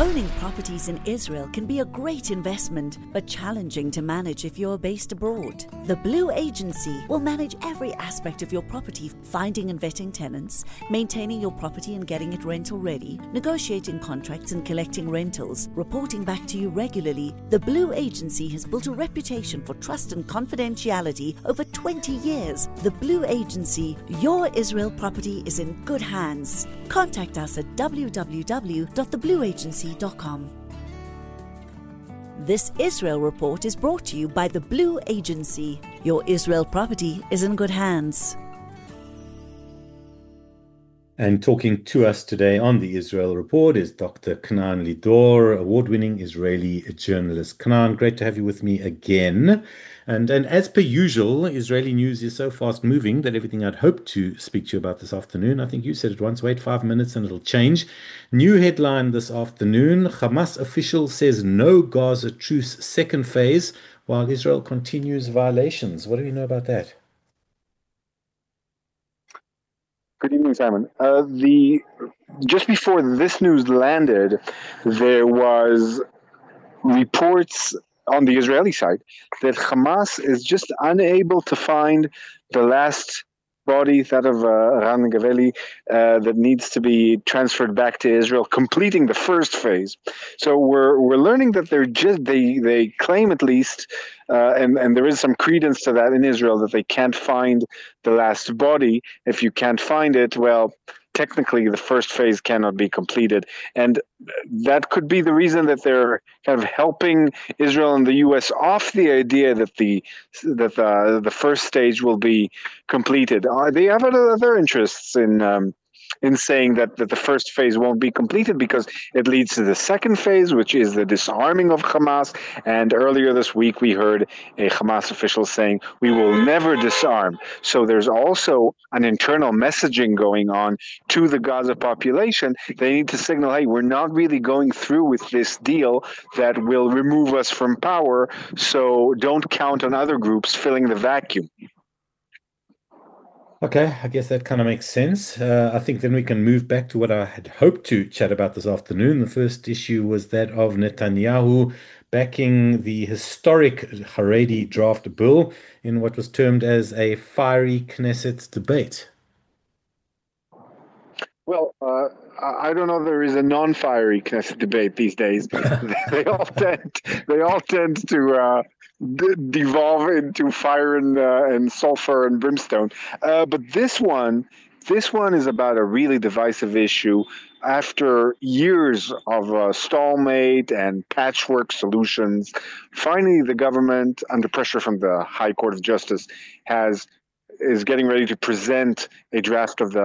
Owning properties in Israel can be a great investment, but challenging to manage if you're based abroad. The Blue Agency will manage every aspect of your property, finding and vetting tenants, maintaining your property and getting it rental ready, negotiating contracts and collecting rentals, reporting back to you regularly. The Blue Agency has built a reputation for trust and confidentiality over 20 years. The Blue Agency, your Israel property is in good hands. Contact us at www.theblueagency.com. This Israel report is brought to you by the Blue Agency. Your Israel property is in good hands. And talking to us today on the Israel Report is Dr. Canaan Lidor, award-winning Israeli journalist. Canaan, great to have you with me again. And as per usual, Israeli news is so fast-moving that everything I'd hoped to speak to you about this afternoon, I think you said it once, wait 5 minutes and it'll change. New headline this afternoon, Hamas official says no Gaza truce second phase while Israel continues violations. What do you know about that? Good evening, Simon. Just before this news landed, there was reports on the Israeli side that Hamas is just unable to find the last body, that of Ran Gaveli, that needs to be transferred back to Israel, completing the first phase. So we're learning that they claim at least, and there is some credence to that in Israel, that they can't find the last body. If you can't find it, well, technically the first phase cannot be completed. And that could be the reason that they're kind of helping Israel and the U.S. off the idea that the first stage will be completed. They have other interests in saying that the first phase won't be completed because it leads to the second phase, which is the disarming of Hamas. And earlier this week, we heard a Hamas official saying, we will never disarm. So there's also an internal messaging going on to the Gaza population. They need to signal, hey, we're not really going through with this deal that will remove us from power. So don't count on other groups filling the vacuum. Okay, I guess that kind of makes sense. I think then we can move back to what I had hoped to chat about this afternoon. The first issue was that of Netanyahu backing the historic Haredi draft bill in what was termed as a fiery Knesset debate. Well, I don't know. There is a non-fiery Knesset debate these days. They all tend to devolve into fire and sulfur and brimstone. But this one is about a really divisive issue. After years of stalemate and patchwork solutions, finally the government, under pressure from the High Court of Justice, is getting ready to present a draft of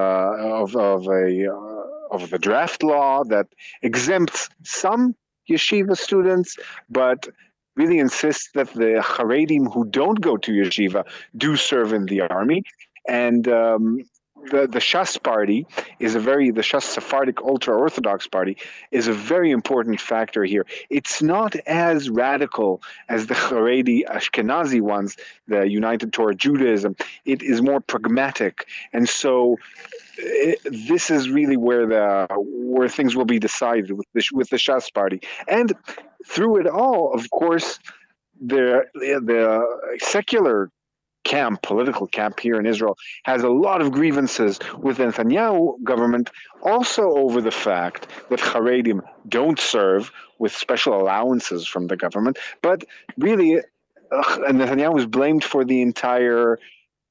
the draft law that exempts some yeshiva students, but really insists that the Haredim who don't go to yeshiva do serve in the army. And the Shas party the Shas Sephardic ultra-Orthodox party is a very important factor here. It's not as radical as the Haredi Ashkenazi ones, the United Torah Judaism. It is more pragmatic. And so this is really where things will be decided with the Shas party. And through it all, of course, the secular political camp here in Israel has a lot of grievances with the Netanyahu government, also over the fact that Haredim don't serve with special allowances from the government, but really Netanyahu is blamed for the entire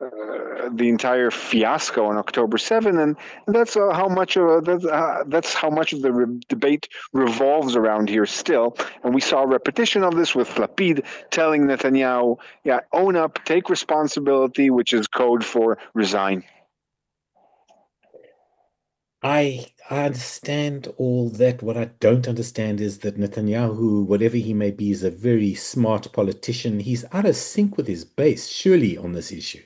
fiasco on October 7, and that's how much of the debate revolves around here still. And we saw a repetition of this with Lapid telling Netanyahu, "Yeah, own up, take responsibility," which is code for resign. I understand all that. What I don't understand is that Netanyahu, whatever he may be, is a very smart politician. He's out of sync with his base, surely, on this issue.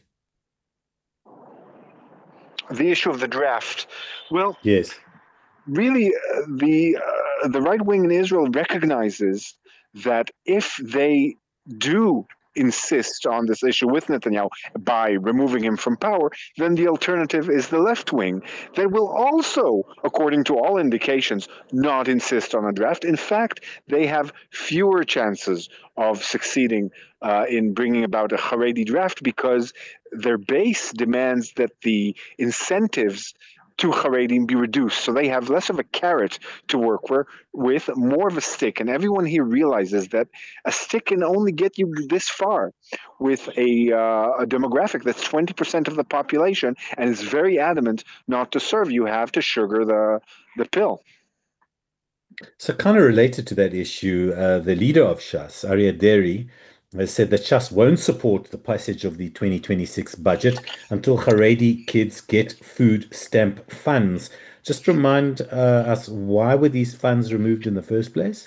The issue of the draft. Well, yes, really, the right wing in Israel recognizes that if they do insist on this issue with Netanyahu by removing him from power, then the alternative is the left wing that will also, according to all indications, not insist on a draft. In fact, they have fewer chances of succeeding in bringing about a Haredi draft because their base demands that the incentives to Haredim be reduced. So they have less of a carrot to work with, more of a stick. And everyone here realizes that a stick can only get you this far with a demographic that's 20% of the population and is very adamant not to serve. You have to sugar the pill. So kind of related to that issue, the leader of Shas, Aryeh Deri, has said that Shas won't support the passage of the 2026 budget until Haredi kids get food stamp funds. Just remind us, why were these funds removed in the first place?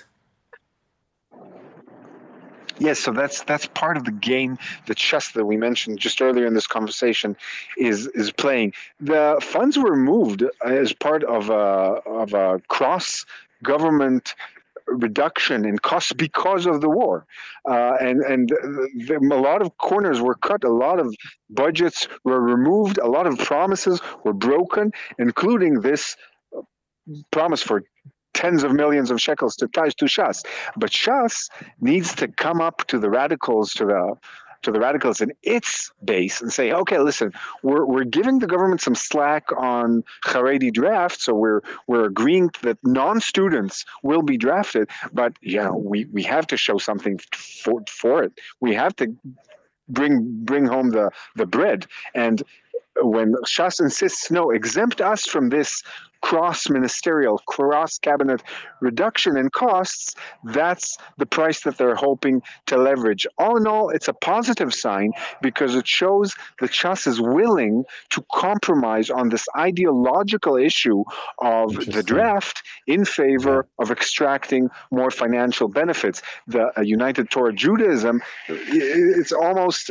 Yes, so that's part of the game that Shas, that we mentioned just earlier in this conversation, is playing. The funds were removed as part of a cross-government reduction in costs because of the war, and a lot of corners were cut, a lot of budgets were removed, a lot of promises were broken, including this promise for tens of millions of shekels to Shas. But Shas needs to come up to the radicals, to the radicals in its base and say, okay, listen, we're giving the government some slack on Haredi draft, so we're agreeing that non-students will be drafted, but we have to show something for it. We have to bring home the bread. And when Shas insists, no, exempt us from this cross-ministerial, cross-cabinet reduction in costs, that's the price that they're hoping to leverage. All in all, it's a positive sign because it shows that Shas is willing to compromise on this ideological issue of the draft in favor of extracting more financial benefits. The United Torah Judaism, it's almost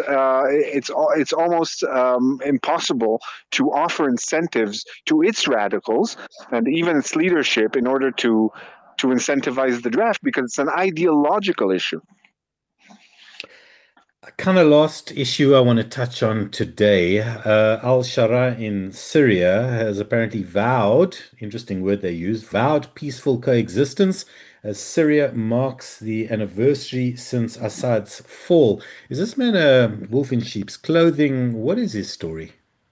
impossible to offer incentives to its radicals and even its leadership in order to incentivize the draft because it's an ideological issue. A kind of last issue I want to touch on today. Al-Shara in Syria has apparently vowed, interesting word they use, vowed peaceful coexistence as Syria marks the anniversary since Assad's fall. Is this man a wolf in sheep's clothing? What is his story?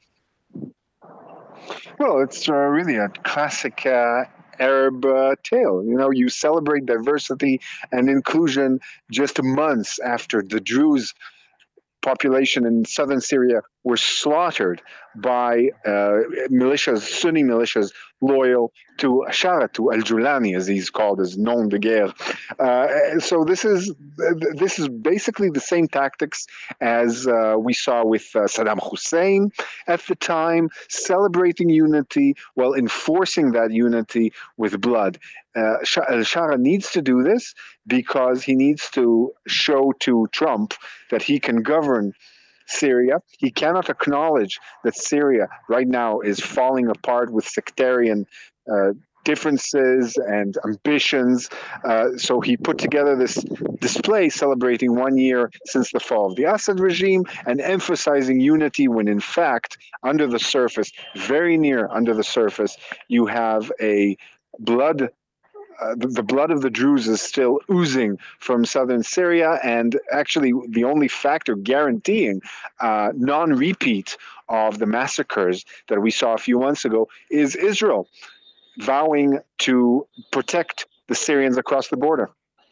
Well, it's really a classic Arab tale. You celebrate diversity and inclusion just months after the Druze population in southern Syria were slaughtered by militias, Sunni militias, loyal to Ashara, to Al-Julani, as he's called, as nom de guerre. So this is basically the same tactics as we saw with Saddam Hussein at the time, celebrating unity while enforcing that unity with blood. Al-Shara needs to do this because he needs to show to Trump that he can govern Syria. He cannot acknowledge that Syria right now is falling apart with sectarian differences and ambitions. So he put together this display celebrating 1 year since the fall of the Assad regime and emphasizing unity when in fact, under the surface, very near under the surface, you have a the blood of the Druze is still oozing from southern Syria, and actually the only factor guaranteeing non-repeat of the massacres that we saw a few months ago is Israel vowing to protect the Syrians across the border.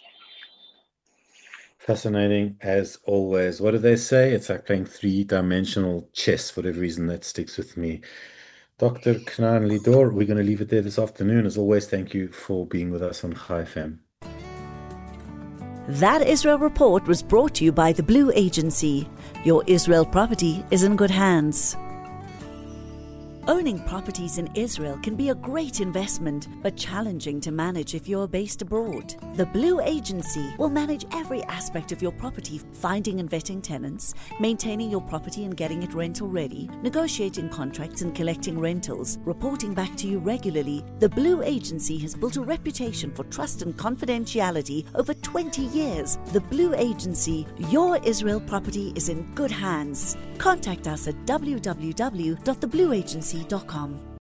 Fascinating as always. What do they say? It's like playing three-dimensional chess. For whatever reason, that sticks with me. Dr. Canaan Lidor, we're going to leave it there this afternoon. As always, thank you for being with us on Chai FM. That Israel Report was brought to you by the Blue Agency. Your Israel property is in good hands. Owning properties in Israel can be a great investment, but challenging to manage if you're based abroad. The Blue Agency will manage every aspect of your property, finding and vetting tenants, maintaining your property and getting it rental ready, negotiating contracts and collecting rentals, reporting back to you regularly. The Blue Agency has built a reputation for trust and confidentiality over 20 years. The Blue Agency, your Israel property is in good hands. Contact us at www.theblueagency.com.